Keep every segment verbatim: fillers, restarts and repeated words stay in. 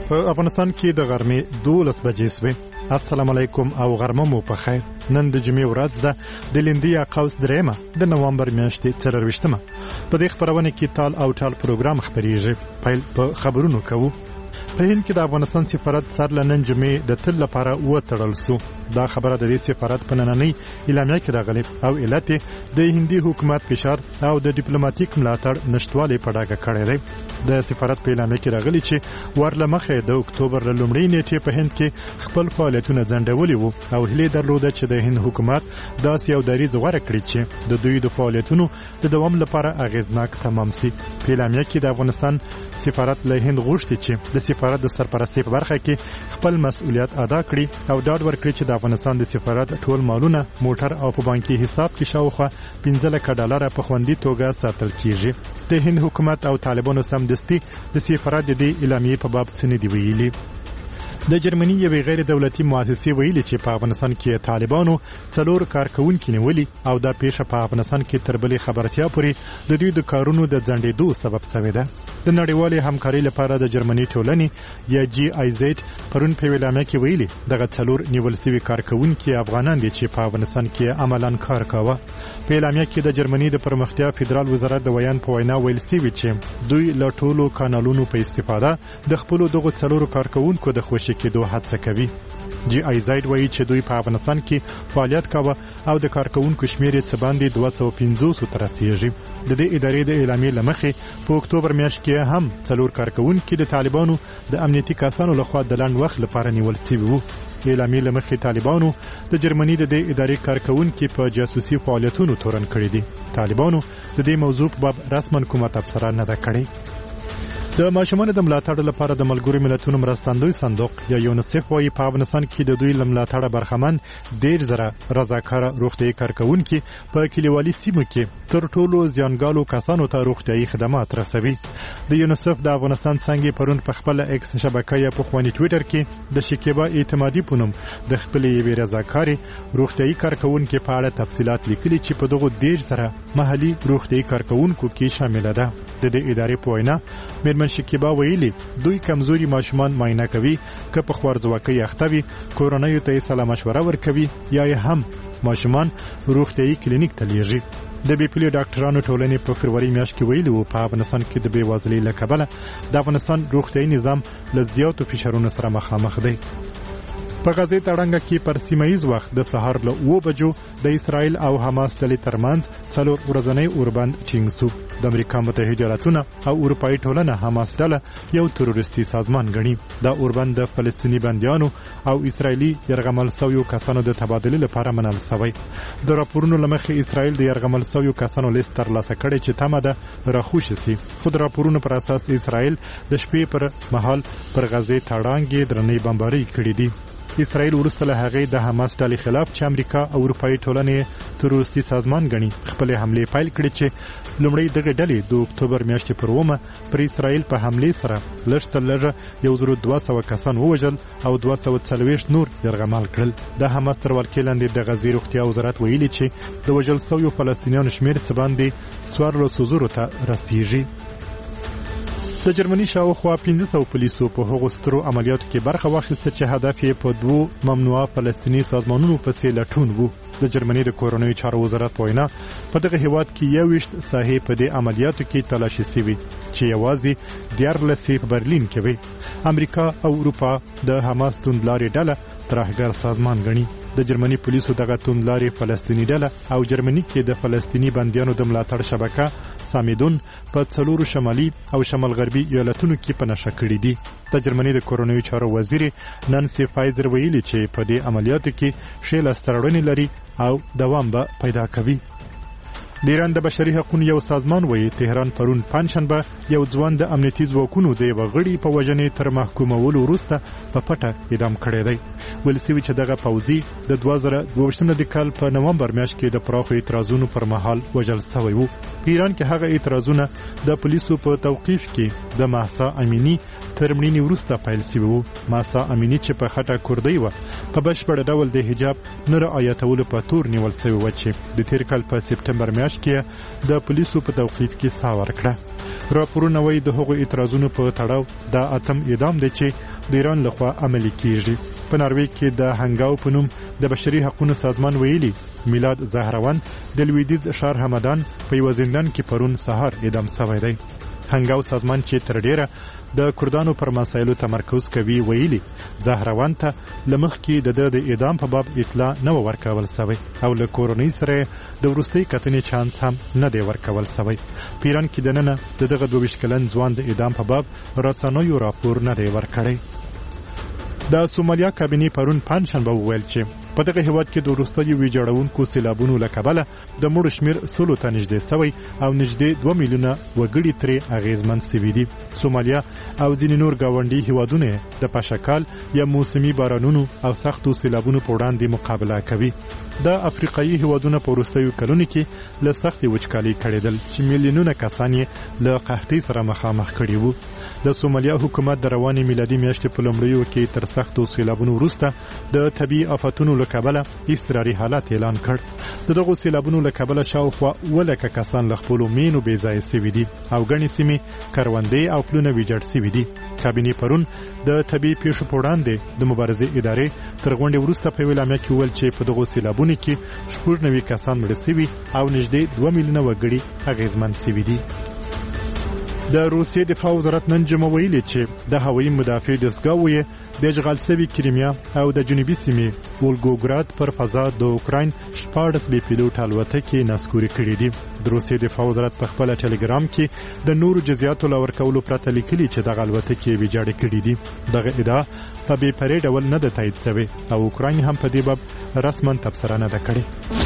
په افغانستان کې د غرمې دولس بجې سوې. السلام علیکم او غرمه مو په خیر. نن د جمعې ورځ ده، د لیندیا قوس درېمه د نوامبر میاشتې څلرویشتمه. په دې خپرونه کې تال او ټال پروګرام خپریږي. پیل په خبرونو کوو. په هند کې د افغانستان سفارت سر له نن جمعې د تل لپاره وتړل سو. دا خبره د دې سفارت په نننۍ اعلامیه کې راغلې او علت د هندي حکومت فشار او د ډیپلوماټیک ملاتړ نشټوالي په ډاګه کړی دی. د سفارت په اعلامیه کې راغلي چې ورله مخې د اکتوبر له لومړۍ نیټې په هند کې خپل فعالیتونه ځنډولي وو او هیله درلوده چې د هند حکومت داسې یو دریځ غوره کړي چې د دوی د فعالیتونو د دوام لپاره اغیزناک تمام شي. په اعلامیه کې د افغانستان سفارت له هند غوښتي چې د سفارت د سرپرستۍ په برخه کې خپل مسؤلیت ادا کړي او ډاډ ورکړي چې د افغانستان د سفارت ټول مالونه، موټر او په بانکي حساب کې شاوخوا پنځه لکه ډالر په خوندي توګه ساتل کیږي. د هند حکومت او طالبانو سمدستي د سفارت د دې اعلامیې په باب څه نه دی ویلي. د جرمني یوې غیر دولتي مؤسسې ویلي چې په افغانستان کې طالبانو څلور کارکونکي نیولي او دا پیښه په افغانستان کې تر بلې خبرتیا پورې د دوی د کارونو د ځنډېدو سبب شوې ده. د نړیوالې همکارۍ لپاره د جرمني ټولنې یا جی آی زد پرون په اعلامیه کې ویلي دغه څلور نیول شوي کارکونکي افغانان دي چې په افغانستان کې عملاً کار کاوه. په اعلامیه کې د جرمني د پرمختیا فدرال وزارت د ویان په وینا ویل شوي چې دوی له ټولو کانالونو په استفاده د خپلو دغو څلورو کارکونکو د خوشي کېدو هڅه کوي. جی آی زد وایي چې دوی په افغانستان کې فعالیت کاوه او د کارکونکو شمیر یې څه باندې دوه سوه پنځوس ته رسیږي. د دې ادارې د اعلامیې له مخې په اکتوبر میاشت کې هم څلور کارکونکي د طالبانو د امنیتي کسانو لخوا د لنډ وخت لپاره نیول شوي وو. اعلامیې له مخې طالبانو د جرمني د دې ادارې کارکونکي په جاسوسي فعالیتونو تورن کړي دي. طالبانو د دې موضوع په باب رسما کومه تبصره نه ده کړې. د ماشومانو د ملاتړ لپاره د ملګرو ملتونو مرستندوی صندوق یا یونیسف وايي په افغانستان کې د دوی لملاتړ برخمن ډېر زره رضاکاره روغتیايي کارکونکي په کلیوالي سیمو کې تر ټولو زیانګالو کسانو ته روغتیايي خدمات رسوي. د یونیسف د افغانستان څنګه پرون په خپل ایکس شبکې په خواني ټوئیټر کې د شکیبا اعتمادي پونم د خپل یوې رضاکاري روغتیايي کارکونکو په اړه تفصيلات لیکلي چې په دغه ډېر زره محلي روغتیايي کارکونکو کې شامل ده. د دې ادارې په وینا مېرمن شکیبا ویلي دوی کمزوري ماشومان معاینه کوي، که په خوارځواکۍ اخته وي کورنیو ته یې سلا مشوره ورکوي یا یې هم ماشومان روغتیايي کلینیک ته لیږي. د بي پي ال ډاکټرانو ټولنې په فروری میاشت کې ویلي وو په افغانستان کې د بېوزلۍ له کبله د افغانستان روغتیايي نظام له زیاتو فشارونو سره مخامخ دی. په غزې تړنګه کې پر سیمایي وخت د سهار له اوه بجو د اسرائیل او حماس ډلې ترمنځ څلور ورځنی اوربند ټینګ شو. د امریکا متحده ایالاتونه او اروپایي ټولنه حماس ډله یو تروریستي سازمان ګڼي. دا اوربند د فلسطیني بندیانو او اسرائیلي یرغمل شویو کسانو د تبادلې لپاره منل شوی. د راپورونو له مخې اسرائیل د یرغمل شویو کسانو لیست ترلاسه کړی چې تمه ده راخوشي شي. خو د راپورونو پر اساس اسرائیل د شپې پر مهال پر غزې تړانګې درنې بمبارۍ کړې دي. اسرائیل وروسته له هغې د حماس ډلې خلاف چې امریکا او اروپایي ټولنې تروریستي سازمان ګڼي خپل حمله پیل کړې چې لومړی دغه ډلې د اکتوبر میاشتې پر اومه پر اسرائیل په حمله سره لږ تر لږه یو زر دوه سوه کسان ووژل او دوه سوه څلوېښت نور یرغمل کړل. د حماس تر ولکې لاندې د غزې روغتیا وزارت ویلي چې د وژل شویو فلسطینیانو شمېر څه باندې څوارلسو زرو ته رسیږي. د جرمني شاوخوا پنځه سوه پولیسو په هغو سترو عملیاتو کې برخه واخیسته چې هدف یې په دوو ممنوعه فلسطیني سازمانونو پسې لټون وو. د جرمني د کورنیو چارو وزارت په وینا په دغه هیواد کې یوویشت ساحې په دې عملیاتو کې تلاشي شوي چې یوازې دیارلس یې په برلین کې وي. امریکا او اروپا د حماس توندلارې ډله ترهګر سازمان ګڼي. د جرمني پولیسو دغه توندلارې فلسطیني ډله او جرمني کې د فلسطیني بندیانو د ملاتړ شبکه سامیدون په څلورو شمالي او شمال غربي ایالتونو کې په نښه کړي دي. د جرمني د کورنیو چارو وزیر نانسي فایزر ویلي چې په دې عملیاتو کې ښې لاسته راوړنې لري او دوام به پیدا کوي. د ایران د بشري حقوقو یو سازمان وایي تهران پرون پنځشنبه یو ځوان د امنیتي ځواکونو د یوه غړي په وژنې تر محکومولو وروسته په پټه اعدام کړی دی. ویل شوي چې دغه پوځي د دوه زره دوه ویشتم د کال په نومبر میاشت کې د پراخو اعتراضونو پر مهال وژل شوی وو. په ایران کې هغه اعتراضونه د پولیسو په توقیف کې د مهسا امینی تر مړینې وروسته پیل شوي وو. مهسا امینی چې په خټه کوردۍ وه په بشپړ ډول د حجاب نه رعایتولو په تور نیول شوې وه چې د تېر کال په سپټمبر میاشت میاشت کې د پولیسو په توقیف کې ساه ورکړه. راپورونه وايي د هغو اعتراضونو په تړاو دا اتم اعدام دی چې د ایران لخوا عملي کیږي. په ناروې کې د هنګاو په نوم د بشري حقوقو سازمان ویلي میلاد زهروان د لویدیځ ښار همدان په یو زندان کې پرون سهار اعدام شوی دی. هنګاو سازمان چې تر ډیره د کردانو پر مسایلو تمرکز کوي ویلي زهروان ته لمخ کې د د اعدام په باب اطلاع نه ورکول شوی او له کورنۍ سره د ورستۍ کتنې چانس هم نه دی ورکول شوی. پیران کې د نن د دغه دوه ویشت کلن ځوان د اعدام په باب رسنیو راپور نه دی ورکړی. د سومالیا کابینې پرون پنځشنبه وویل چې په دغه هیواد کې د وروستیو ویجاړونکو سیلابونو له کبله د مړو شمیر سلو ته نږدې شوی او نږدې دوه میلیونه وګړي ترې اغیزمن شوي دي. سومالیا او ځینې نور ګاونډي هیوادونه د پاشکال یا موسمي بارانونو او سختو سیلابونو په وړاندې مقابله کوي. د افریقایي هیوادونو په وروستیو کلونو کې له سختې وچکالۍ کړېدل چې میلیونونه کسان یې له قحطۍ سره مخامخ کړي وو. د سومالیا حکومت د روانې میلادي میاشتې په لومړیو کې تر سختو سیلابونو وروسته د طبیعي آفتونو له کبله اضطراري حالت اعلان کړ. د دغو سیلابونو له کبله شاوخوا اووه لکه کسان له خپلو مینو بې ځایه شوي دي او ګڼې سیمې کروندې او پلونه ویجاړ شوي دي. کابینې پرون د طبیعي پیښو په وړاندې د مبارزې ادارې تر غونډې وروسته په اعلامیه کې وویل چې په دغو سیلابونو کې شپږ نوي کسان مړه شوي او نږدې دوه میلیونه وګړي اغیزمن شوي دي. د روسیې دفاع وزارت نن جمعه ویلي چې د هوایي مدافع دستګاو یې د اشغال شوي کریمیا او د جنوبي سیمې ولګوګراد پر فضا د اوکراین شپاړس بې پیلوټ الوتکې نسکوري کړي دي. د روسیې دفاع وزارت په خپل ټلګرام کې د نورو جزئیاتو لا ورکولو پرته لیکلي چې دغه الوتکې ویجاړې کړي دي. دغه ادعا په بې پرې ډول نه ده تایید شوې او اوکراین هم په دې باب رسما تبصره نه ده کړې.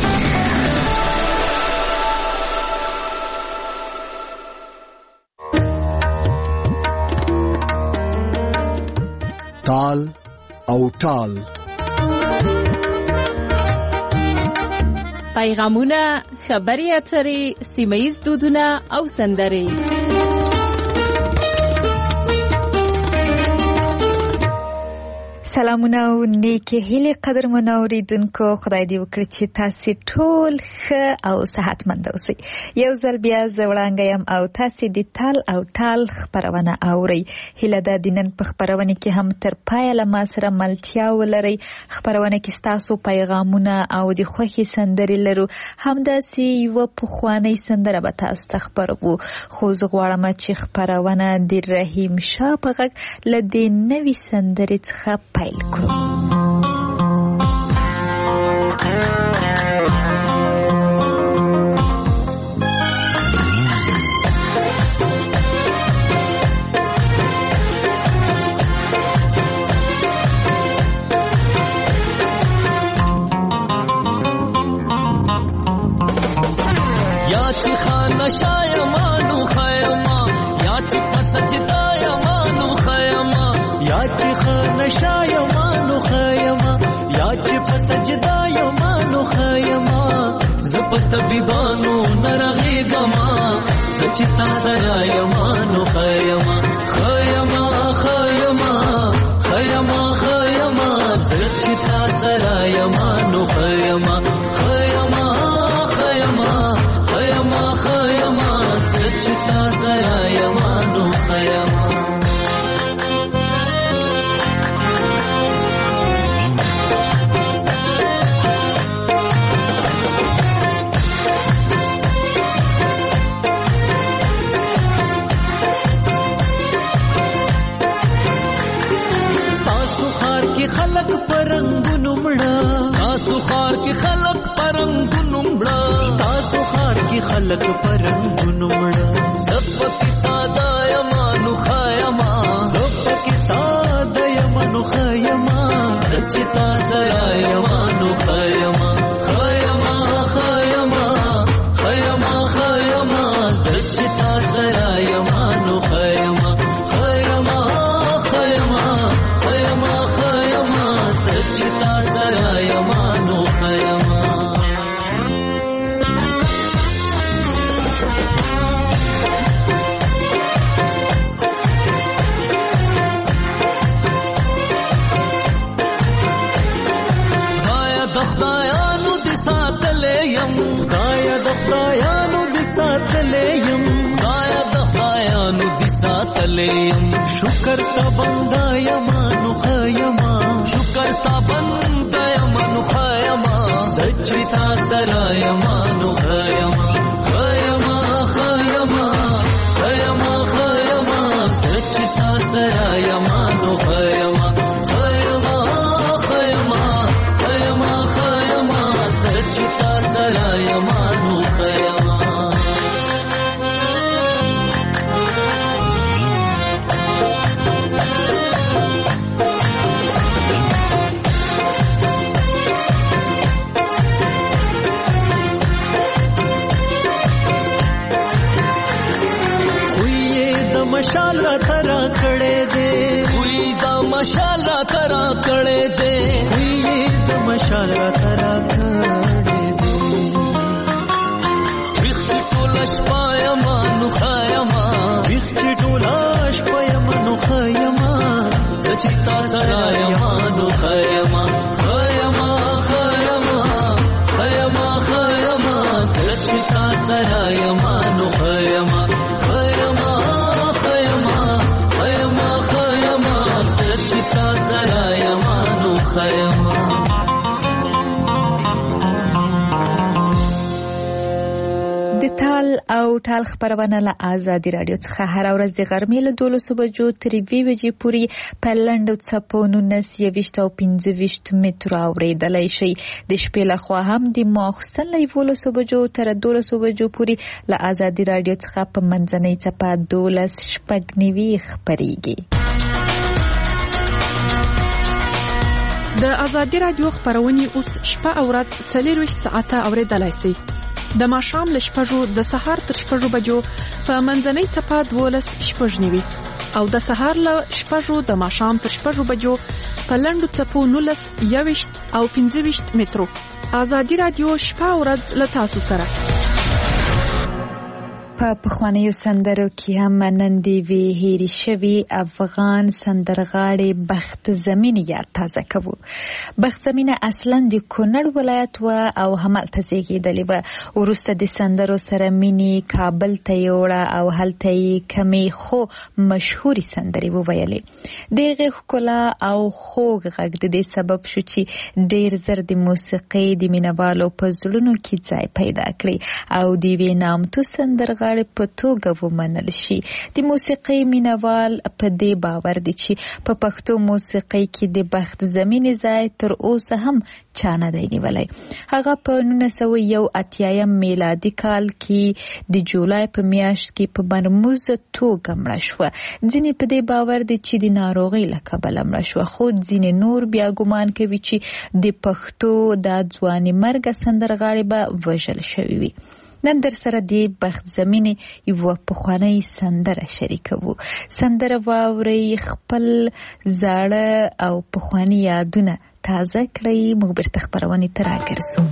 تال او ټال پیغامونه، خبري اترې، سیمه‌ییز دودونه او سندرې. سلامونه او نیکی هیله قدرمن اوریدونکو، خدای دې وکړي چې تاسو ټول ښه او صحتمند اوسئ. یو ځل بیا زه وړاندې یم او تاسو د تال او ټال خبرونه اورئ. هیله ده د نن په خبرونه کې هم تر پایه له ما سره ملتیا ولرئ. خبرونه کې تاسو پیغامونه او د خوښي سندرې لرو. همداسې یو پخوانی سندره به تاسو ته خبرو. خو زه غواړم چې خبرونه د رحیم شاه په غږ له دې نوې سندرې څخه پیل کړو. یا چې خانه شایمانو خیما، یا چې پسجدا یمانو خیما، یا چې خانه شایمانو خیما، یا چې پسجدا یمانو خیما. زپ طبيبانو نرغېګما، چې تا سره یمانو خیما خیما خیما خیما خیما، چې تا سره یمانو خیما خیما خیما خیما خیما، چې تا سره یمانو خیما. خلق پرنګونو مړه، تاسو خار کې خلق پرنګونو مړه، تاسو خار کې خلق پرنګونو مړه. زپکی ساده یمانو خیما، زپکی ساده یمانو خیما، چې تاسو یمانو خیما خیما خیما خیما خیما، چې تاسو یمانو خیما خیما خیما خیما خیما، چې تاسو یمانو خیما. خدایا د خدایانو دې ساتلې یم، خدایا د خدایانو شکر ستا بنده یما نو خیما شکر ستا بنده یما نو خیما زچوی تا سره یما نو خیما خیما خیما خیما خیما زچوی تا سره یما نو خیما خیما خیما خیما خیما زچوی تا سره یما نو خیما مشال را ترا کړه دے وی دا مشال را ترا کړه دے وی دا مشال را ترا کړه دے ویخت ټولش پایما نو خایما ویخت ټولش پایما نو خایما زچتا سرایما نو خایما خایما خایما خایما خایما زچتا سرایما نو خایما خایما چتا سرا یمانو خیما د تال او ټال خبرونه له آزادي رادیو څخه هر ورځ د غرمې له دولسو بجو تر یوې بجې پورې په لنډو څپو نولس یویشت او پنځه ویشت مترو اورېدلی شئ. د شپې لخوا هم د ماخوستن له یولسو بجو تر دولسو بجو پورې له آزادي رادیو څخه په منځنۍ څپه دولس شپږ نوي خپرېږي. د آزادي رادیو خبرونه اوس شپه او ورځ څلورویشت ساعته اورېدلای شئ. د ماښام له شپږو د سهار تر شپږو بجو په منځنۍ څپه دولس شپږ نوي او د سهار له شپږو د ماښام تر شپږو بجو په لنډو څپو نولس یویشت او پنځه ویشت مترو. آزادي رادیو شپه او ورځ له تاسو سره. په پخوانیو سندرو کې هم نن د وی هېرې شوي افغان سندرغاړي بخت زمین یاد تازه کوو. بخت زمین اصلا د کونړ ولایت و او همالته زیږېدلې وه. وروسته د سندرو سره مینې کابل ته یوړه او هلته یې کمې خو مشهورې سندرې وویلې. د هغې ښکلا او خوږ غږ د دې سبب شو چې ډېر زر د موسیقۍ د مینهوالو په زړونو کې ځای پیدا کړي او د یوې نامتو سندرغاړي په توګه ومنل شي. د موسیقۍ مینوال په دې باور دي چې په پښتو موسیقۍ کې د بخت زمینې ځای تر اوسه هم چا نه دی نیولی. هغه په نولس سوه یو اتیایم میلادي کال کې د جولای په میاشت کې په مرموزه توګه مړه شوه. ځینې په دې باور دي چې د ناروغۍ له کبله مړه شوه، خو ځینې نور بیا ګمان کوي چې د پښتو دا ځوانې مرګه سندرغاړي به وژل شوي وي. نن در سره د بخت زمینې یوه پخوانۍ سندره شریکوو. سندره واورئ، خپل زاړه او پخواني یادونه تازه کړئ. موږ بیرته خپرونې ته راګرځو.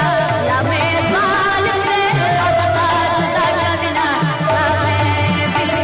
Bye.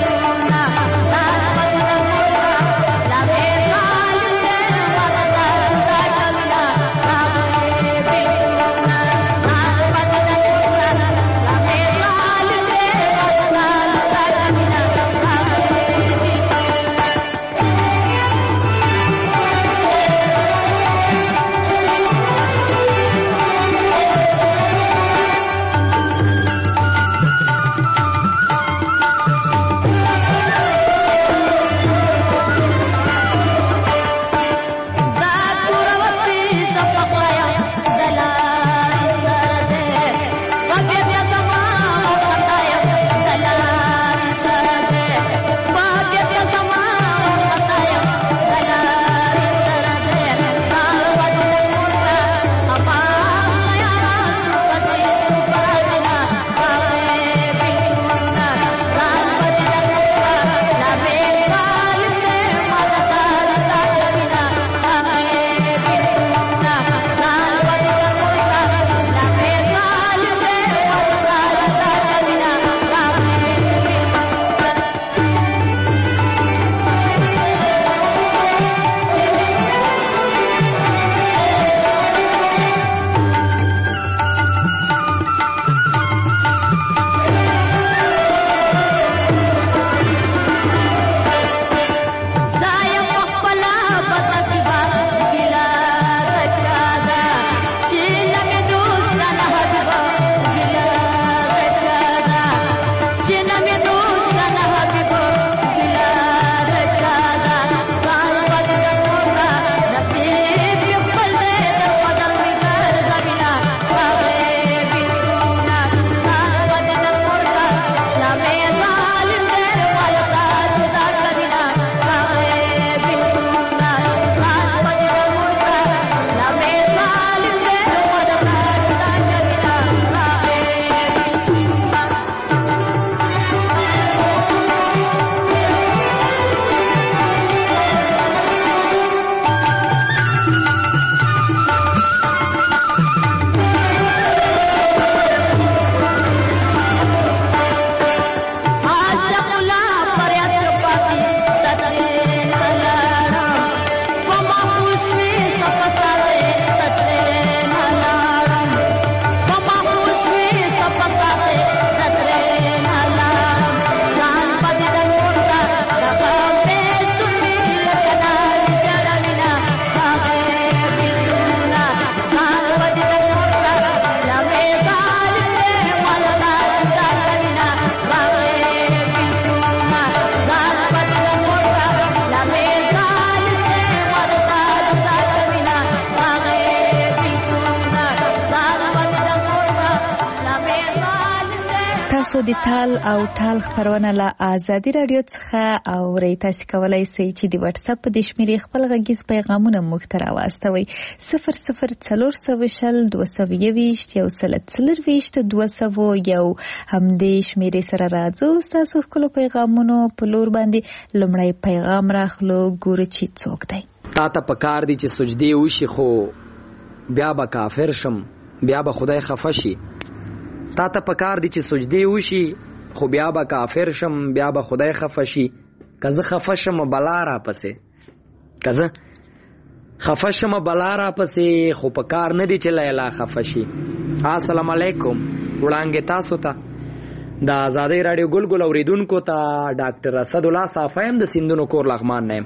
تاسو د تال او ټال خبرونه له آزادي رادیو څخه او ری تاسو کولای شئ چې د واتس اپ د شمیرې خپل غږیز پیغامونه موږ ته راوستوي صفر صفر څلور سوه شل دوه سوه یوویشت یو سل څلرویشت دوه سوه یو همدې شمیرې سره راځو تاسو خپل پیغامونو په لور باندې لومړی پیغام راخلو ګورو چې څوک دی. تا ته پکار دي چې سجدي وشي خو بیا به کافر شم بیا به خدای خفه شي. تا ته پکار دي چې سجدي وشي خو بیا به کافر شم بیا به خدای خفه شي. که زه خفه شم بلا را پسې که زه خفه شم بلا را پسې خو پکار نه دي چې لیلا خفه شي. السلام علیکم وړانګې تاسو ته د آزادۍ راډیو ګل ګل اوریدونکو ته ډاکټر اسد الله صافی هم د سیندونو کور لغمان نه یم.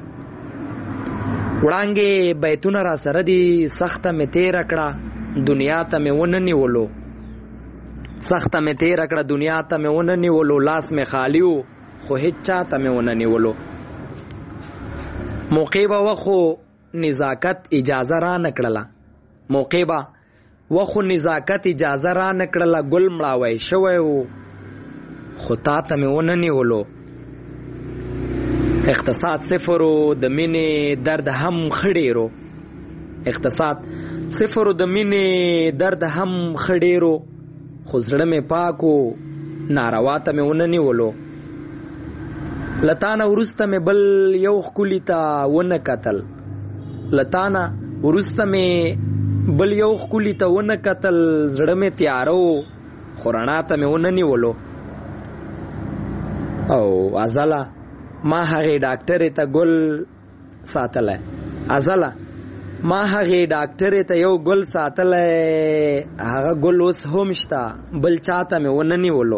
وړانګې بیتونه را سره دي سخته مې تېره کړه دنیا ته مې ونه نیولو سخته مې تېره کړه دنیا ته مې ونه نیولو لاس مې خالی و خو هیڅ چا ته مې ونه نیولو. موقع به وخو نزاکت اجازه را نه کړله موقع به وخو نزاکت اجازه را نه کړله ګل مړاوی شوی و خو تا ته مې ونه نیولو. اقتصاد صفرو د مینې درد هم خړېرو اقتصاد صفرو د مینې درد هم خړېرو خو زړه مې پاکو ناروا ته مې ونه نیولو. لتانه وروسته مې بل یو ښکلي ته ونه کتل لتانه وروسته مې بل یو ښکلي ته ونه کتل زړه مې تیاره و خو رڼا ته مې ونه نیولو. او ازله ما هغې ډاکټرې ته ګل ساتلی ازله ما هغې ډاکټرې ته یو ګل ساتلی هغه ګل اوس هم شته بل چا ته مې ونه نیولو.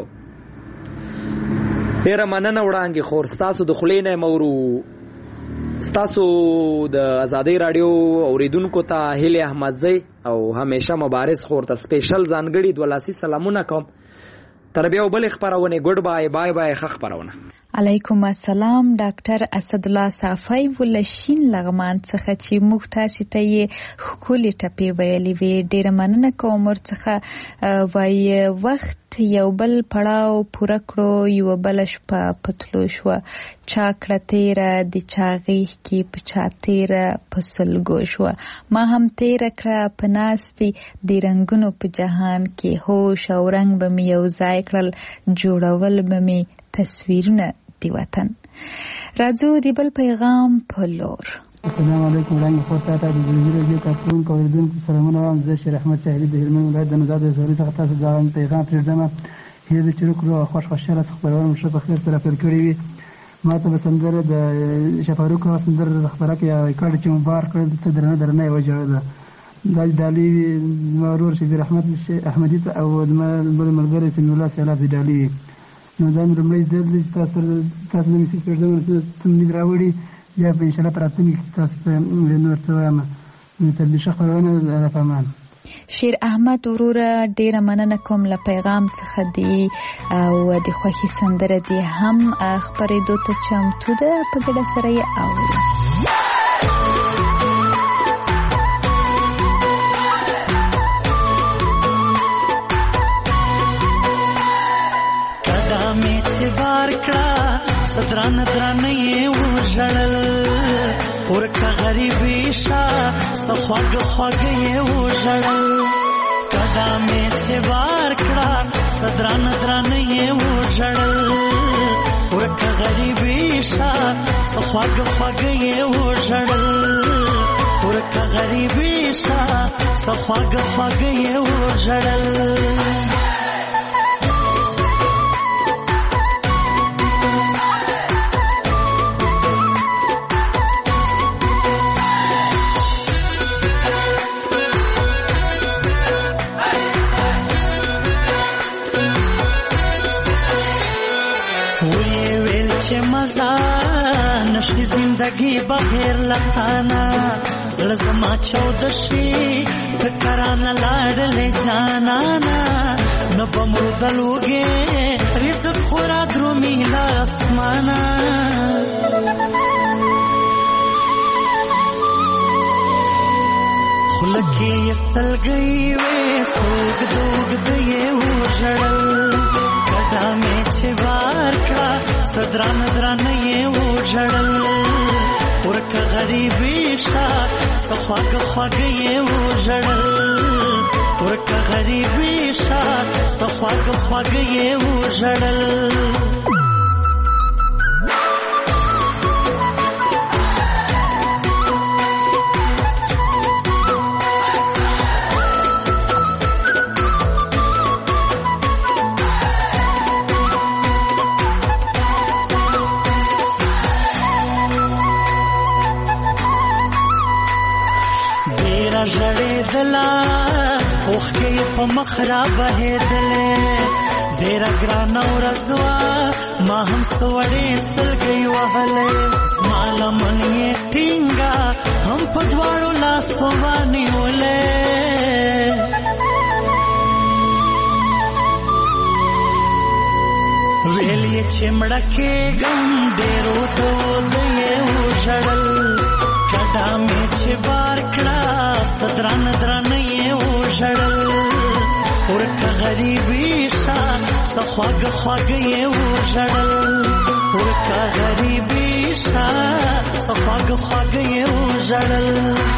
ډېره مننه وړانګې خور ستاسو د خولې نه یم اورو. ستاسو د آزادۍ راډیو اوریدونکو ته هیلې احمدزی او همیشه مبارز خور ته سپیشل ځانګړي دوه لاسي سلامونه کوم. تر بیا بلې خپرونې ګډ بای بای بای ښه خپرونه. علیکم السلام ډاکټر اسدالله صافی ولشین لغمان څخه چې موږ تاسو ته یې ښکلې ټپې ویلې وې ډېره مننه کوم ورڅخه وایي وخت یو بل پړاو پوره کړو یوه بله شپه په تلو شوه چا کړه تېره د چا غېږ کې په چا تېره په سلګو شوه ما هم تېره کړه په ناستې د رنګونو په جهان کې هوش او رنګ به مې یو ځای کړل جوړول به مې تصویرونه دی وطن. راځو د بل پیغام په لور. السلام علیکم وړاندې خور ته د زلزلې رادیو کارکونکو اوریدونکو سلامونه وایم. زه شیر احمد ساحلي د هلمند ولایت د نوزاد ولسوالۍ څخه تاسو ته پیغام پرېږدم. هیله ده چې وکړو او خوښ خوشحاله خپرونه ښه په خیر سره پیل کړې وي. ما ته به سندره د شفاروق سندره د خپره کې ریکارډ چې مبار کړل څه درنه درنه یې وژړله دا ډالي زما ورور شبیر احمد احمدي ته او زما بل ملګری سمیع الله سیلاب د ډالي وي. نو دا مې لومړی ځل دی چې تاسو تاسو د میوزیک پرېږدم څه امید راوړي بیا به انشاءالله په راتلونکي کې تاسو ته نور څه وایم. تر دې ښه خپرونه د پامان. شیر احمد وروره ډېره مننه کوم له پیغام څخه دی او د خوښي سندره دی هم خپرېدو ته چمتو ده په ګډه سره یې اورو. قدمې چې بار کړه صدران درانه یې وژړل ورکه غریبي شه څه خواږه خواږه یې وژړل. قدمې چې بار کړه صدران درانه یې وژړل ورکه غریبي شه څه خواږه خواږه یې وژړل ورکه غریبي شه څه خواږه خواږه یې وژړل. نشي زندگی بغیر لتانا زړه زما چود شي فکرانه لاړلې جانانا نو بمرو دلوګې رزق خورا درومي لا اسمانا خلکې سلګي وې سوګ دوګ دې وژړل قدم چې بار کړه صدران دران یې وژړل ورکه غریبي شا سخواګ خواګ یې وژړل ورکه غریبي شا سخواګ خواګ یې وژړل ژړېدله اوښکې په مخ را بهېدلې ډېره ګرانه ورځ وه ما هم څه وړې سلګۍ وهلې زما لمن یې ټینګه هم په دواړو لاسو ونیولې ویل یې چې مړه کېږم ډېرو دود یې وژړل کډه مې چې بار کړه صدران دران یې وژړل ورکه غریبي شا سخواګ خواګ یې وژړل ورکه غریبي شا سخواګ خواګ یې وژړل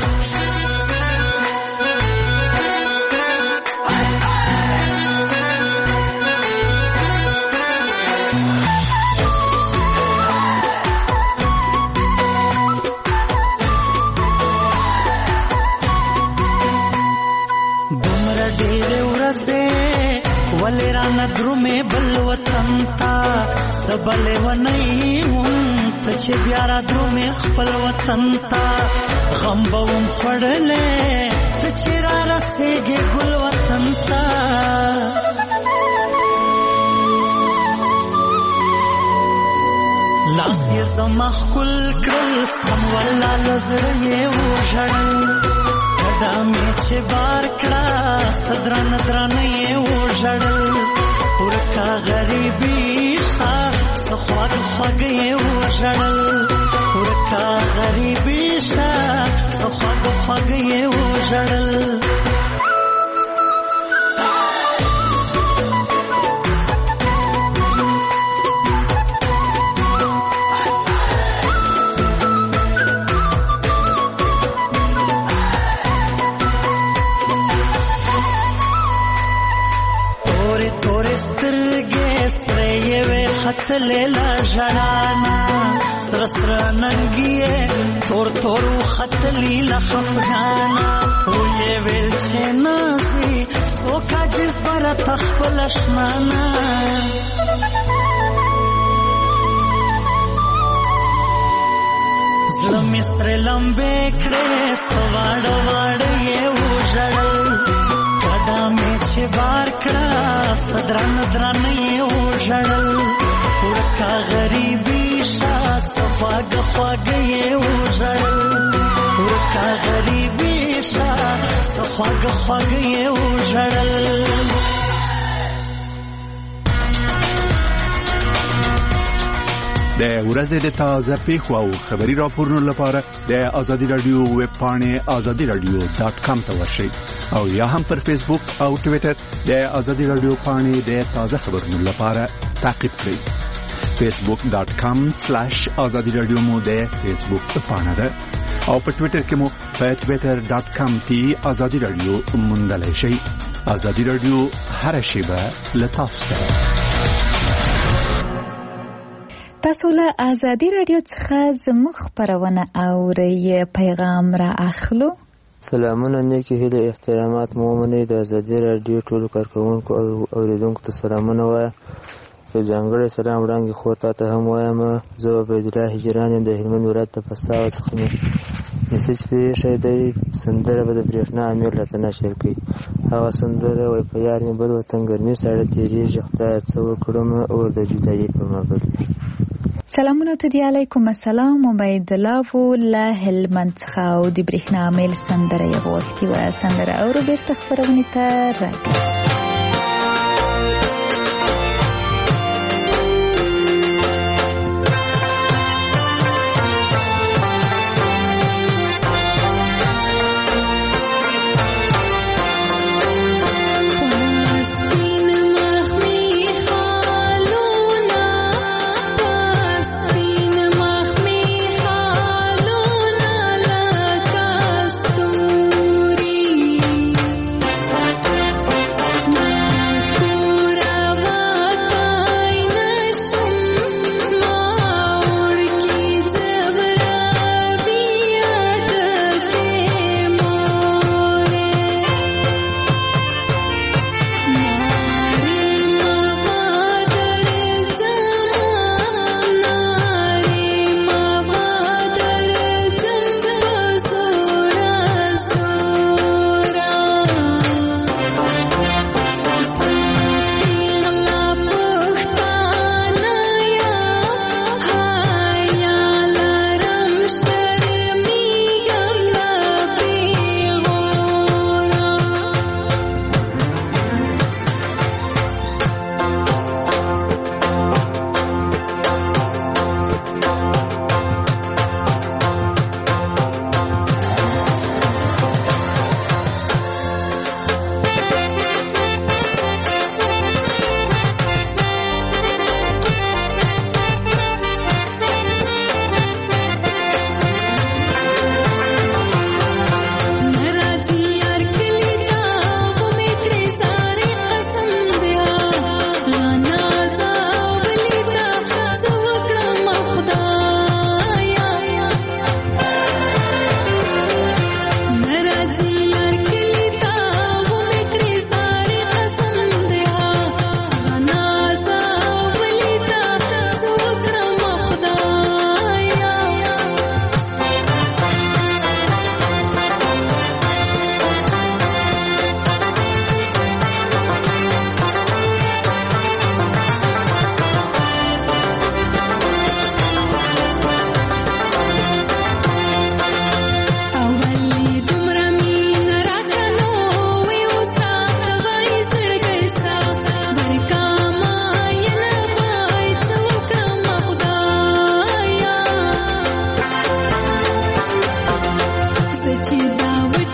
ولی رانا درومې بل وطن تا سبلې ونی هم ته چې بیا را درومې خپل وطن تا غم به وم خوړلې ته چې را رسېږې ګل وطن تا لاس یې زما ښکل کړل سم والله له زړه یې وژړل کډه مې چې بار کړه صدران دران یې وژړل ورکه غریبي شا سخواګ خواګ یې وژړل ورکه غریبي شا سخواګ خواګ یې وژړل خطلیلا ژړانا سره سره ننګیې تور تور خطلیلا خفګانا وې ویل چې نازي څوک عجز بره تخپل شمانا زړه مې سره لمبې کړې سواړ واړ یې وژړل کډه مې چې بار کړه صدران دران یې وژړل ورکه غریبي شا سخواګ خواګ یې وژړل ورکه غریبي شا سخواګ خواګ یې وژړل د ورځې د تازه پیښو او خبري راپورونو لپاره د آزادي رادیو ویب پاڼې آزادي رادیو ډاټ کام ته ورشئ او یا هم پر فیسبوک او ټویټر د آزادي رادیو پاڼې د تازه خبرونو لپاره تعقیب کړئ فیسبوک ډاټ کام سلیش آزادي رادیو مو د فیسبوک پاڼه ده او په ټویټر کې مو په ټویټر ډاټ کام کې آزادي رادیو موندلای شئ آزادي رادیو هر شیبه لطف سره تاسو له آزادي رادیو څخه زموږ خبرونه اورئ پیغام را اخلو سلامونه نیکی هیله احترامات مومنې د آزادي رادیو ټولو کارکونکو او اوریدونکو ته سلامونه وایم یو ځانګړی سلام وړاندې خور تا ته هم وایم زه عبیدالله هجران یم د هلمند ولایت د فساو څخه مې میسج پرېښی دی سندره به د برېښنا امیر راته نشر کړي هغه سندره وایي په یار مې بل وطن ګرمي ساړه تېرېږي خدایه څه وکړم اور د جدایي په ما بل سلامونه ته دی علیکم السلام عبیدالله و له هلمند څخه او د برېښنا امیر سندره یې غوښتې وه سندره اورو بېرته خپرونې ته راګرځو Palestine, Mahmi, Khalou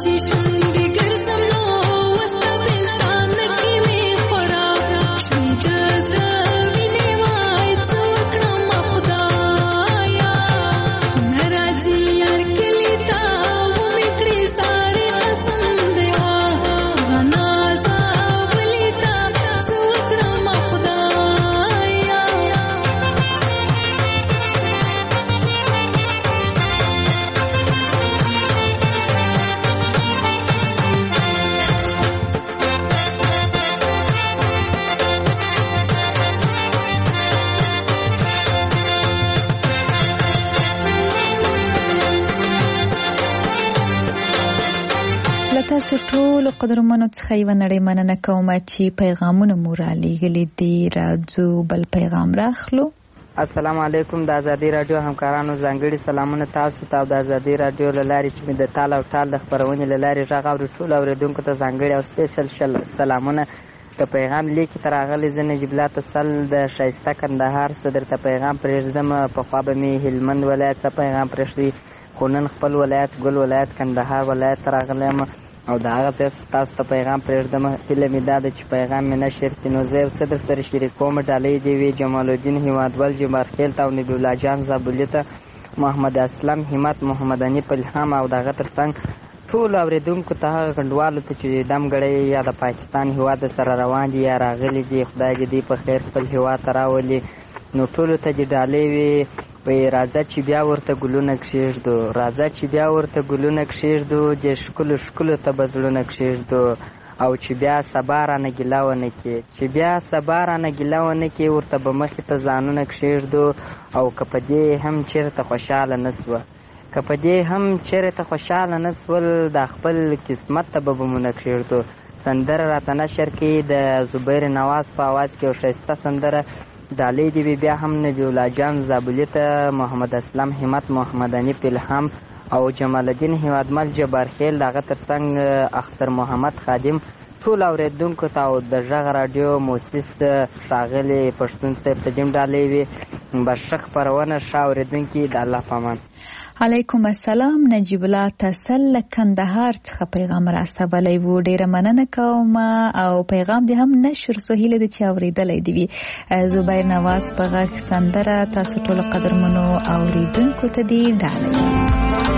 تاسو ټول قدرمنو څخه یو نړۍ مننه کوم چې پیغامونه مو را لېږلي دي. راځو بل پیغام راخلو. السلام علیکم. د ازادي رادیو همکارانو ځانګړي سلامونه تاسو ته او د ازادي رادیو له لارې چې مې د تال او ټال د خپرونې له لارې غږ اوري ټولو اورېدونکو ته ځانګړي او سپیشل سلامونه. که پیغام لیکي ته راغلی زه نجیب الله تسل د ښایسته کندهار څه درته پیغام پرېږدم. پخوا به مې هلمند ولایت څه پیغام پرېږدي، خو نن خپل ولایت ګل ولایت کندهار ولایت ته راغلی یم او د هغه ځای تاسو ته پیغام پرېږدم. هیله مې دا ده چې پیغام مې نشر سي نو زه یو څه در سره شریکوم. ډالۍ دې وي جمال الدین هیوادول، جبارخیل ته او نبی الله جان زابلي ته، محمد اسلم همت، محمد انیف الهام او د هغه تر څنګ ټولو اورېدونکو ته، هغه کنډوالو ته چې دم ګړی یا د پاکستان هېواد سره روان دي یا راغلي دي، خدای دې دوی په خیر خپل هېواد ته راولي. نو ټولو ته دې ډالۍ وي. وایي راځه چې بیا ورته ګلونه کښېږدو، راځه چې بیا ورته ګلونه کښېږدو، دې ښکلو ښکلو ته به زړونه کښېږدو، او چې بیا سبا رانه ګیله ونه کړي، چې بیا سبا رانه ګیله ونه کړي، ورته به مخې ته ځانونه کښېږدو. او که په دې هم چېرته خوشحاله نه سوه که په دې هم چېرته خوشحاله نه سول، دا خپل قسمت ته به بمونه کښېږدو. سندره راته نشر کړي د زبیر نواز په اواز کې یو ښایسته سندره. ډالۍ دې وي بیا هم نبی الله جان زابلي ته، محمد اسلم همت، محمد انیف الهام او جمال الدین هیوادمل، جبارخیل، د هغه تر څنګ اختر محمد خادم، ټول اورېدونکو ته او د غږ راډیو مؤسس ښاغلي پښتون صاحب ته دې ډالۍ وي. بشه خپرونه ښه اورېدونکي، د الله په امان. علیکم السلام. نجیب الله تسل کندهار څخه پیغام راستولی و. ډیره مننه کوم او پیغام دې هم نشر سو. هیله ده چې اورېدلی دې وي. زبیر نواز په غږ سندره تاسو ټول قدرمنو اورېدونکو ته دې ډالۍ.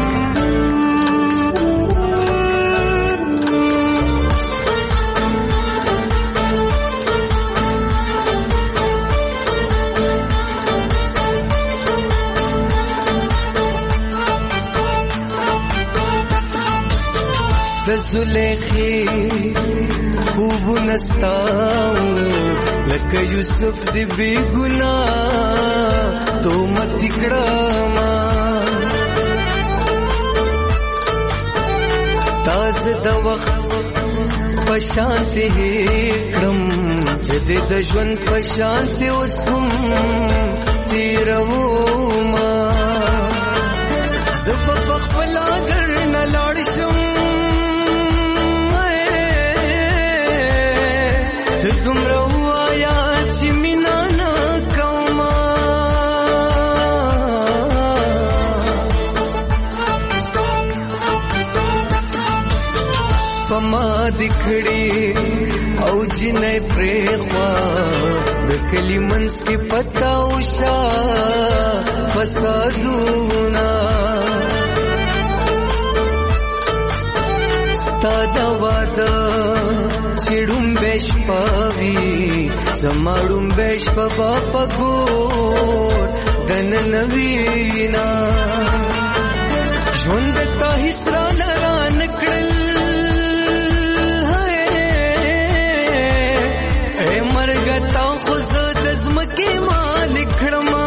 د زلیخی خوب نستاو لکه یوسف دی بی گناه تو مت کړما تاز د وخت پشانتی کړم چې د ژوند پشانتی وسم تیرو ما زب خپل اگر نه لاړ شم دومره وایا چې مینا نه کومه پما دکړي او جنې پرېخوا د کلی منس کې پتا وشا فسادونا ستاده واده چړم بش پاوی زمړم بش په پګور دن نوینا ژوند تا هسرا لران کړل اے مرګ تا خو زد زمکه مالک کړما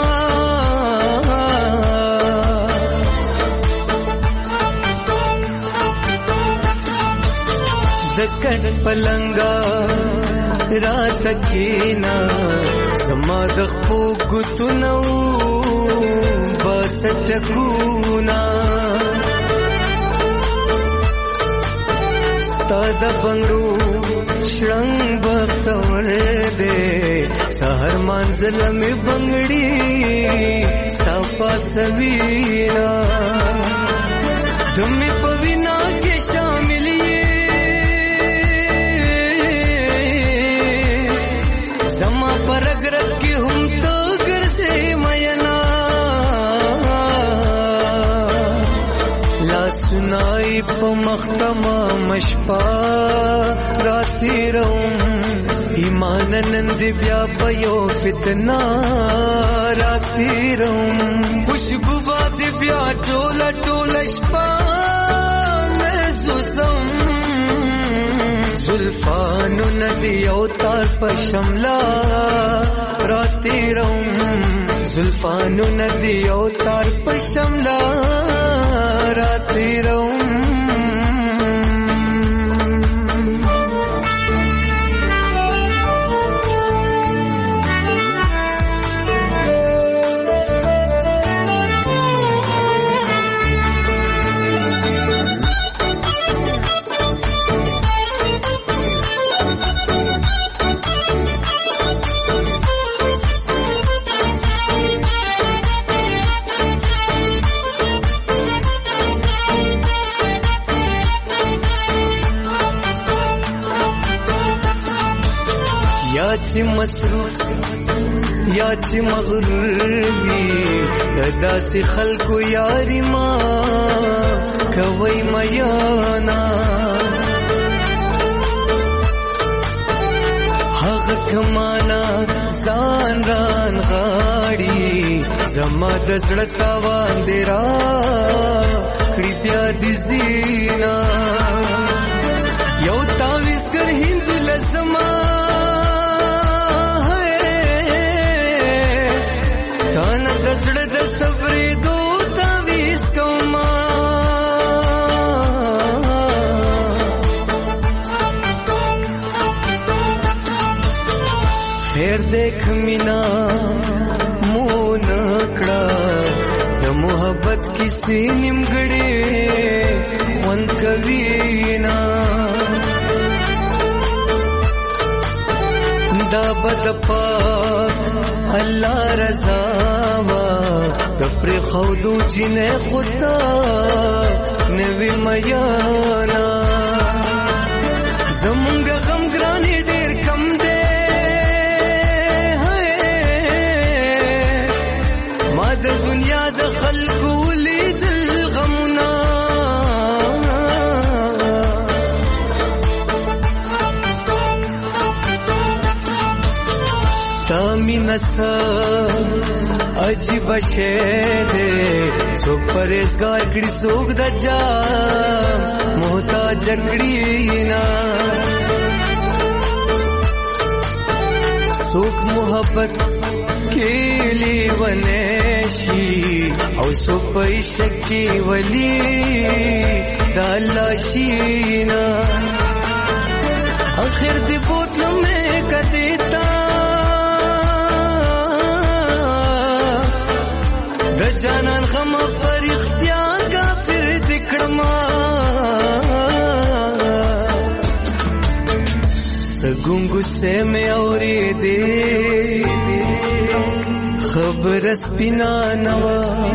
دکن پلنگا رات کینا زما د خو ګتنو بس ټکونا ستاز بنگرو شرنګ بختور دے سحر منزل می بنگړي صفا سوینا دمه پوینا کې شامل سنای په مختمه مشپا راتی روم ایمان نند بیا پیو فتنا راتی روم خوشبو باد بیا ټوله ټوله شپه محسوسم زلفانو ندی او تار په شملا راتی روم زلفانو ندی او تار په شملا راتی روم یا چې مصروف یا چې مغرور وي داسې خلکو یاري ما کوي میانا هغه کمانا ځان ران غاړي زما د زړه تاوان دی را کړي بیا دې زینا یو تاویزګر هند لزما تانا د زړه د صبرې دو تاویز کوما خیر دیکھ مینا مون کړه د محبت کیسې نیمګړې خوند کوي نا دا بد پاک الله رضا وا پر خودو جنه خدا نوی میانا زمونږ غم ګرانی ډیر کم دی ما د دنیا د خلقو لیدل غمنا نسا عجیب شے دے سو پرہیزگار کڑی سوک دا جا محتاج کڑی نا سوک محبت کیلی ونیشی او سو پیشکی ولی دا اللہ شینا آخر دی بوتل میں کدیتا د جانان غم پر اختیار کافر دکړما سګونګو سے میں اورې دې خبر سپینا نوا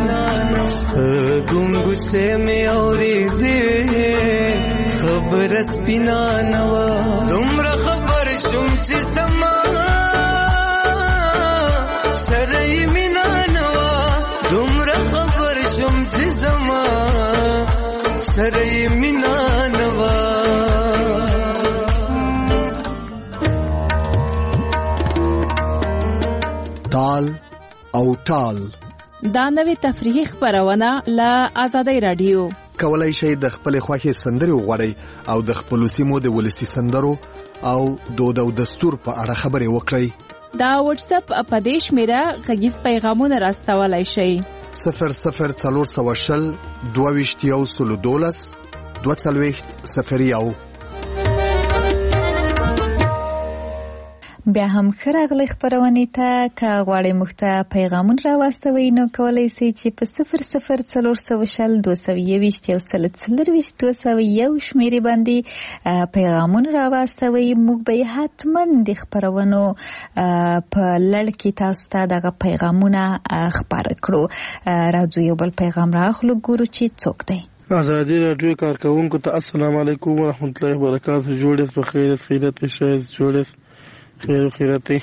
سګونګو سے میں اورې دې خبر سپینا نوا دومره خبر شوم چې سما سره مینا نوا دومره خبر شوم چې زما سره مینا نوا تال او ټال دا نوې تفریحي خبرونه له آزادۍ رادیو کولای شئ د خپل خوښي سندري وغوړئ او د خپل سیمو د ولسی سندرو او دود او دستور په اړه خبرې وکړئ. دا واتس اپ په دې شمیره غږیز پیغامونه راستولای شئ صفر صفر څلور سوه شل دوه ویشت یو سلو دولس دوه څلوېښت صفر یو. بیا هم خراغلی خبرونه ته که غواړئ موږ ته پیغامون راواستوئ نو کولی شئ چې په صفر صفر څلور سوه شل دوه سوه یوویشت یو سل څلرویشت دوه سوه یو شمیرې باندې پیغامون راواستوئ. موږ به حتما د خبرونو په لړ کې تاسو ته دغه پیغامونه خپاره کړو. راځو یو بل پیغام راخلو ګورو چې څوک دی. آزادی رادیو کارکونکو ته السلام علیکم ورحمت الله وبرکاته. جوړې په خیر خیرت شایز جوړې خیر و خیرتی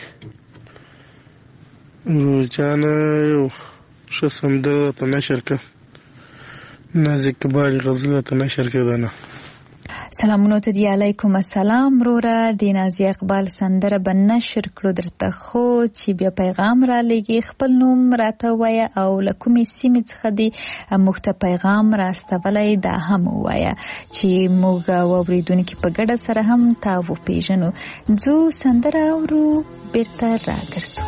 روزانه یو ښه سندره راته نشر کړه. نازک تباری غزله ته نشر کړه. سلامونه ته دی، علیکم السلام وروره. د نازیه اقبال سندره به نشر کړو درته، خو چې بیا پیغام را لګي خپل نوم راته وایه او له کومې سیمې څخه دی موږ ته پیغام راستولی دا هم ووایه چې موږ واورېدونکي په ګډه سره هم تا وپېژنو. ځو سندره اورو بیرته راګرځو.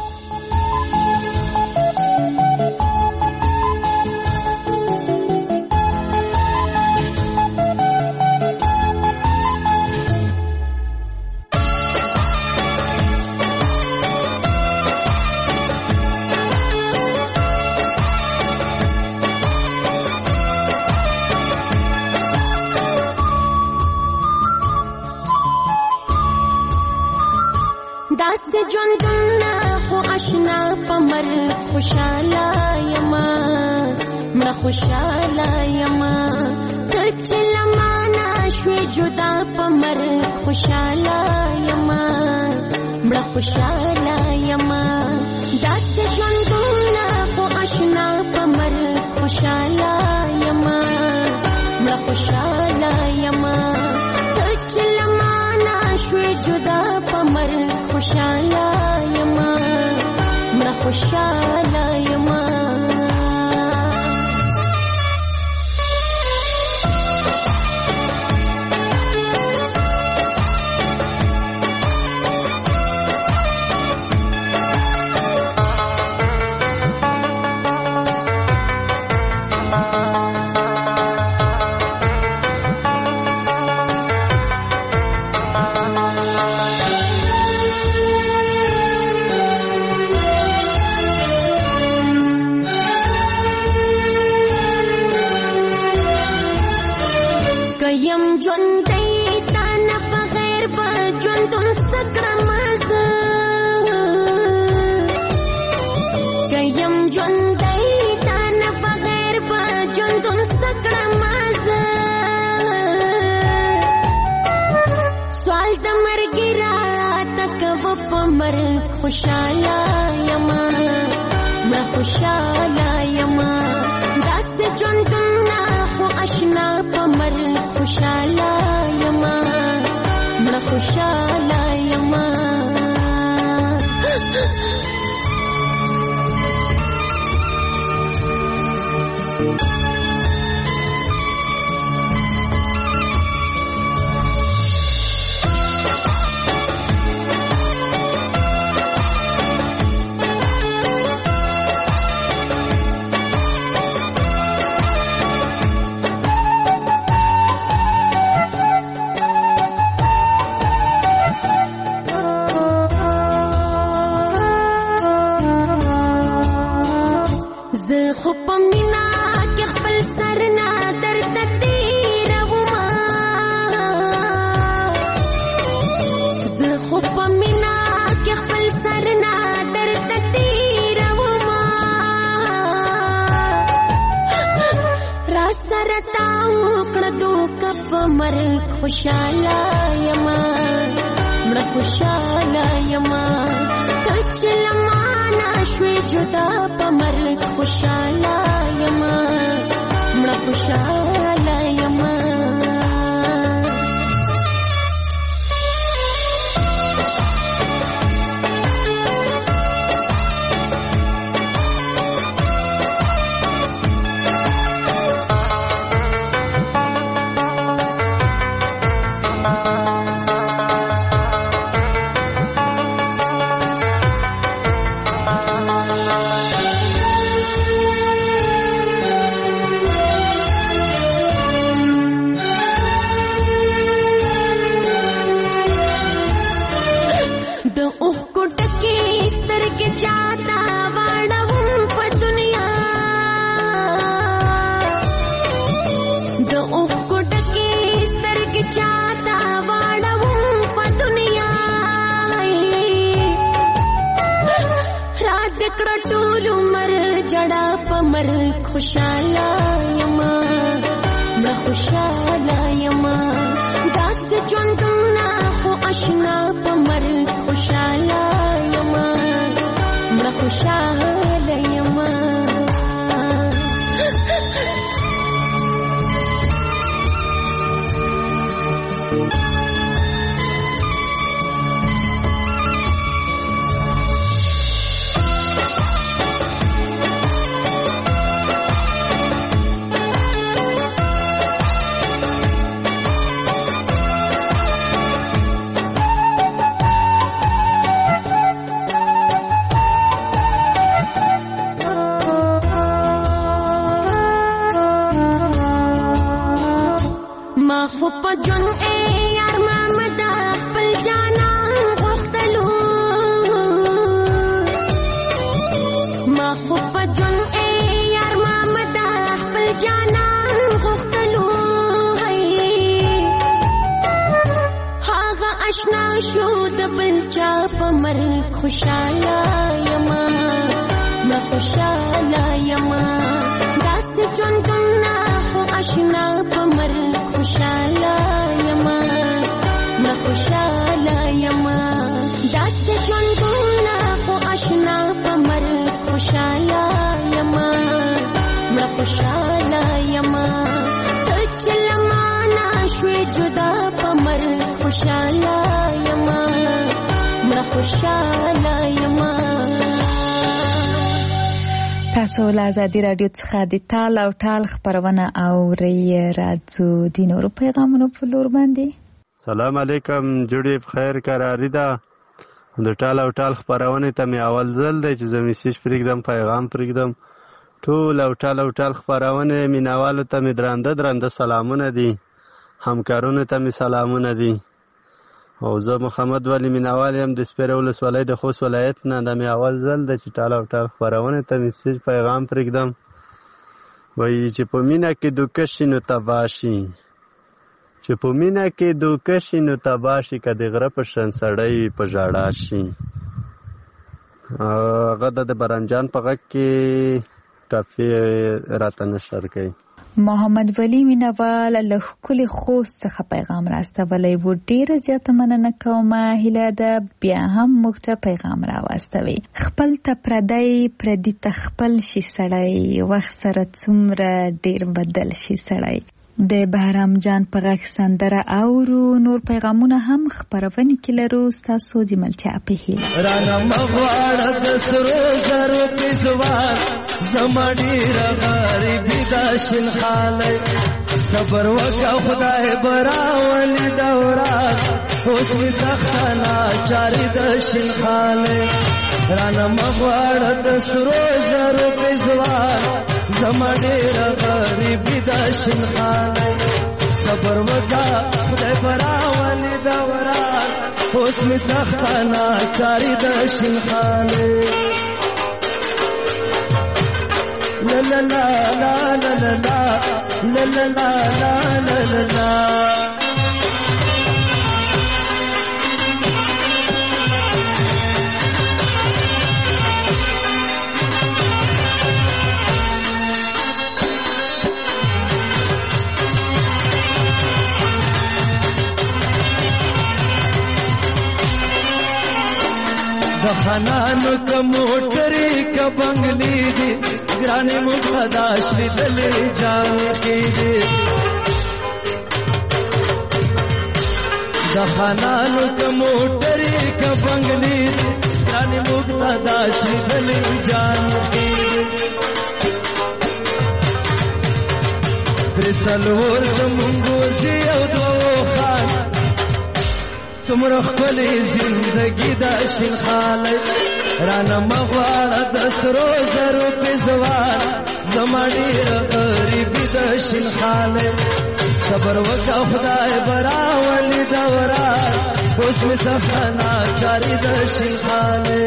خوشاله یما مړه خوشاله یما تر چې لمانه شوې جدا په مرګ خوشاله یما مړه خوشاله یما داسې ژوندونه خو اشنا په مرګ خوشاله یما مړه خوشاله یما تر چې لمانه شوې جدا په مرګ خوشاله یما مړه خوشاله یما. خوشاله یما مړه خوشاله یما داسې ژوندونه خو اشنا په مرګ خوشاله یما مړه خوشاله یما. خوشاله یما مړه خوشاله یما تر چې لمانه شوې جدا په مرګ خوشاله یما مړه خوشاله یما. خوشاله یما مړه خوشاله یما داسې ژوندونه خو اشنا په مرګ خوشاله یما مړه خوشاله یما. خوشاله یما ما خوشاله یما داس ژوندونه خو آشنا په مرګ خوشاله یما ما خوشاله یما داس ژوندونه خو آشنا په مرګ خوشاله یما ما خوشاله یما تچلما نشوي جدا په مرګ خوشاله یما ما خوشاله یما. تاسو له ازادي رادیو څخه د تال او ټال خبرونه اورئ. راځو د نورو پیغامونو په لور باندې. سلام علیکم، جوړې بخیر قراری ده. د ټال او ټال خبرونه ته مې اول ځل دی چې زه میسیج پرېږدم، پیغام پرېږدم. ټول او ټال او ټال خبرونه مینوالو ته مې درانده درانده سلامونه دي، همکارونو ته مې سلامونه دي. او زه محمد ولی مینوال یم د سپیره ولسوالۍ د خوست ولایت نه. دا مې اول ځل ده چې ټال او ټال خپرونې ته میسیج پیغام پرېږدم. وایي چې په مینه کې دوکه شي نو تباه شي، چې په مینه کې دوکه شي نو تباه شي، که د غره په شان سړی په ژړا شي. هغه د برنجان په غږ کې ټاپې راته نشر کوي. محمد ولی مینوال له ښکلي خوست څخه پیغام راستولی و. ډېره زیاته مننه کومه. هیله ده بیا هم موږ ته پیغام راواستوي. خپل ته پردی پردي ته خپل شي سړی، وخت سره څومره ډېر بدل شي سړی. د بهرام جان په غږ سندره اورو. نور پیغامونه هم خپرونې کې لرو. ستاسو د ملتیا په هیله. رانه مغواړه د سرو زرو پیزوان، زما ډېره غریبي دا شین خالی. صبر وکړه خدای به راولي د ورځ، اوس مې سخته ناچاري د شین خالی. رانه مغواړه د سرو زرو پیزوان، زما ډېره غریبي دا شین خالی. صبر وکړه خدای به راولي د ورځ، اوس مې سخته ناچاري د شین خالی. La la la la la la la la la la la la la. د خانانو که موټرې که بنګلې دي، ګرانې مقتدا شلیدلې جامې کې دي. د خانانو که موټرې که بنګلې دي، ګرانې مقتدا شلیدلې جامې کې دي. درې څلور زمونږ وزې او دوه خان، څومره ښکلې زندګي دا شین خالی. رانه مغواړه د سرو زرو پیزوان، زما ډېره غریبي د شین خالی. صبر وکړه خدای به راولي د ورځ، اوس مې سخته ناچاري د شین خالی.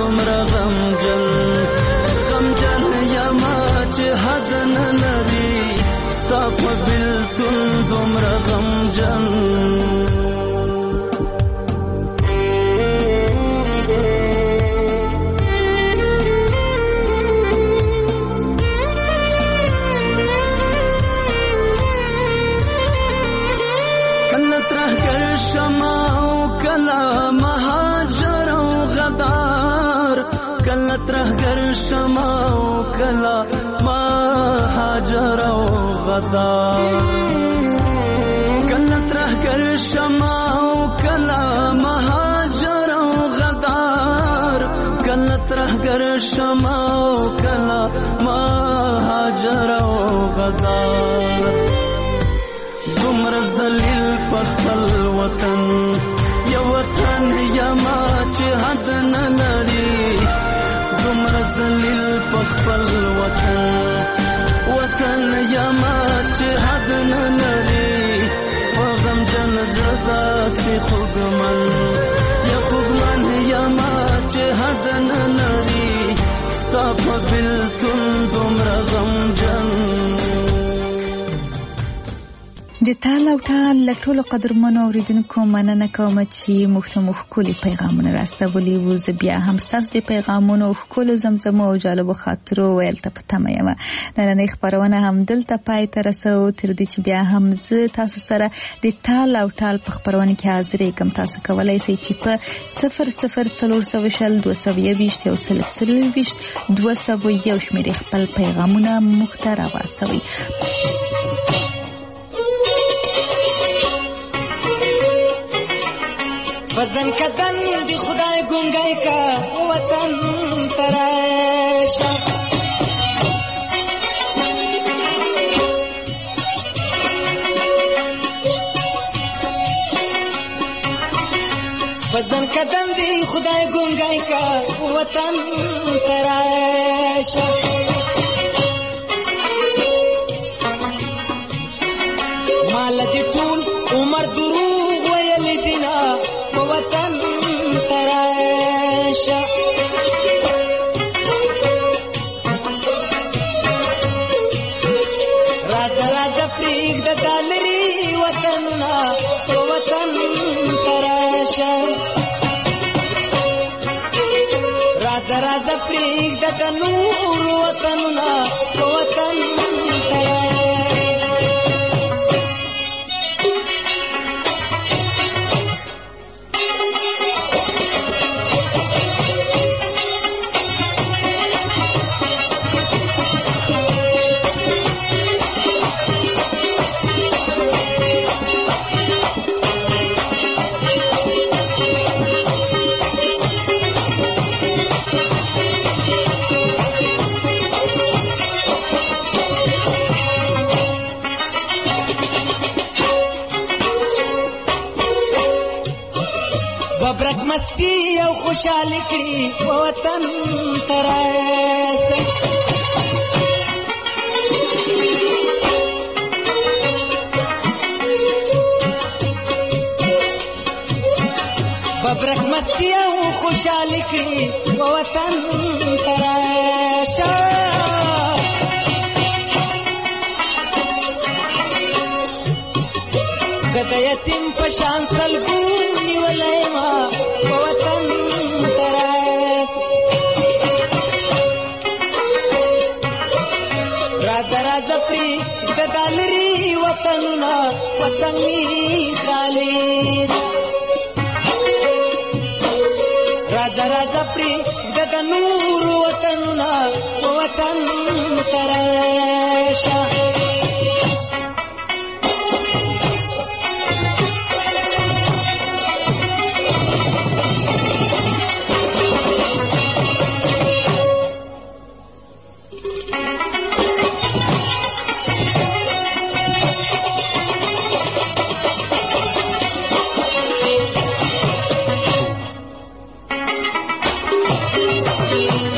دومره غمجن غمجن یما چې حد نه لري ستا په بلتون دومره غمجن ترهګر شمع او کلا مهاجر او غدار کله ترهګر شمع او کلا مهاجر او غدار کله ترهګر شمع او کلا مهاجر او غدار دومره ذلیل په خپل وطن یو وطن یما چې حد نه لري دومره ذلیل په خپل وطن وطن یما چې حد نه لري په غمجن زړه داسې خوږمن یا خوږمن یما چې حد نه لري ستا په بلتون دومره غمجن د تال او تال له ټولو قدرمنو اوریدونکو مننه کوم چې موږ ته مو ښکلي پیغامونه راستولي وو. زه بیا هم ستاسو د پیغامونو ښکلو زمزمو او جالبو خاطرو ویل ته په تمه یم. نننۍ خپرونه هم دلته پای ته رسوو، تر دې چې بیا هم زه تاسو سره د تال او تال په خپرونه کې حاضرېږم. تاسو کولی شئ چې په صفر صفر څلور سوه شل دوه سوه یوویشت یو سل څلوېښت دوه سوه یو شمېرې خپل پیغامونه موږ ته راواستوئ. بدن کدن دی خدای گنگای کا وطن تراشا بدن کدن دی خدای گنگای کا وطن تراشا مال دی ټول عمر دروغ ویل دینا وطن تراشا راځه راځه پرېږده دا لرې وطنونه وطن تراشا راځه راځه پرېږده دا نور وطنونه وطن تراشا مستی او خوشحال کړي وطن تراسه ببرک مستی او خوشحال کړي وطن تراسه زده یتیم په شان سلګونی ولایما وطن تراس راځه راځه پری ددالری وطنونه وطن می خالد راځه راځه پری دد نور وطنونه وطن تراس Thank you.